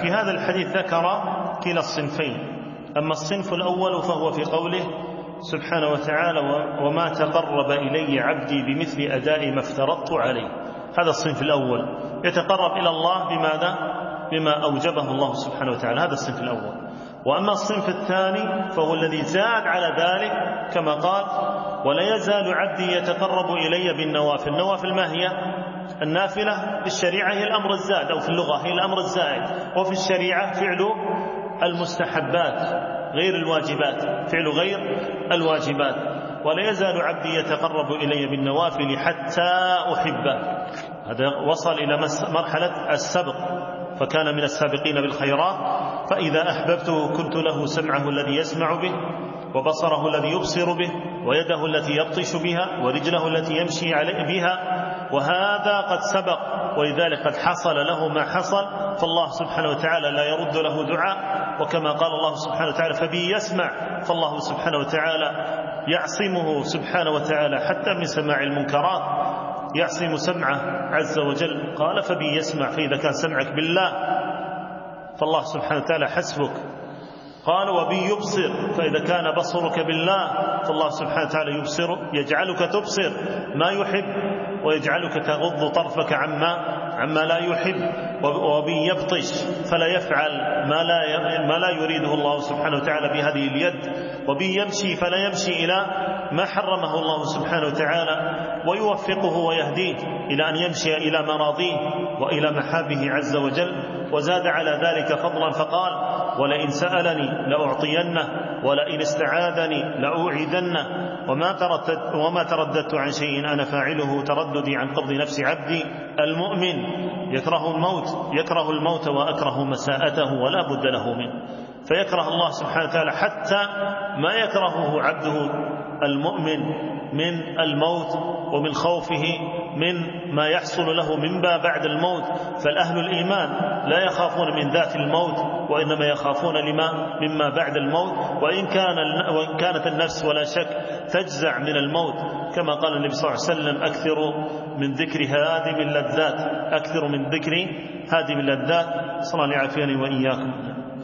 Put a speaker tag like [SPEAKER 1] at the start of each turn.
[SPEAKER 1] في هذا الحديث ذكر كلا الصنفين. أما الصنف الأول فهو في قوله سبحانه وتعالى وما تقرب إلي عبدي بمثل أداء ما افترضت عليه. هذا الصنف الأول يتقرب إلى الله بماذا؟ بما أوجبه الله سبحانه وتعالى. هذا الصنف الأول. وأما الصنف الثاني فهو الذي زاد على ذلك كما قال ولا يزال عبدي يتقرب إلي بالنوافل. النوافل ما هي؟ النافلة في الشريعة هي الأمر الزائد، أو في اللغة هي الأمر الزائد، وفي الشريعة فعل المستحبات غير الواجبات، فعل غير الواجبات. ولا يزال عبدي يتقرب إلي بالنوافل حتى أحبه. هذا وصل إلى مرحلة السبق، فكان من السابقين بالخيرات. فإذا أحببته كنت له سمعه الذي يسمع به، وبصره الذي يبصر به، ويده التي يبطش بها، ورجله التي يمشي بها. وهذا قد سبق، ولذلك قد حصل له ما حصل. فالله سبحانه وتعالى لا يرد له دعاء، وكما قال الله سبحانه وتعالى فبي يسمع. فالله سبحانه وتعالى يعصمه سبحانه وتعالى حتى من سماع المنكرات، يعصم سمعه عز وجل. قال فبي يسمع، فإذا كان سمعك بالله فالله سبحانه وتعالى حسبك. قال وبي يبصر، فإذا كان بصرك بالله فالله سبحانه وتعالى يبصر، يجعلك تبصر ما يحب، ويجعلك تغض طرفك عما لا يحب. وبي يبطش فلا يفعل ما لا يريده الله سبحانه وتعالى بهذه اليد. وبي يمشي فلا يمشي إلى ما حرمه الله سبحانه وتعالى، ويوفقه ويهديه إلى أن يمشي إلى مراضيه وإلى محابه عز وجل. وزاد على ذلك فضلا فقال ولئن سألني لأعطينه، ولئن استعاذني لأوعذنه، وما ترددت عن شيء أنا فاعله ترددي عن قبض نفس عبدي المؤمن. يكره الموت وأكره مساءته ولا بد له منه. فيكره الله سبحانه وتعالى حتى ما يكرهه عبده المؤمن من الموت ومن خوفه من ما يحصل له مما بعد الموت. فالأهل الإيمان لا يخافون من ذات الموت، وإنما يخافون مما بعد الموت. وإن كانت النفس ولا شك تجزع من الموت، كما قال النبي صلى الله عليه وسلم أكثروا من ذكر هادم اللذات، أكثروا من ذكر هادم اللذات. صلى الله عليه وسلم وإياكم.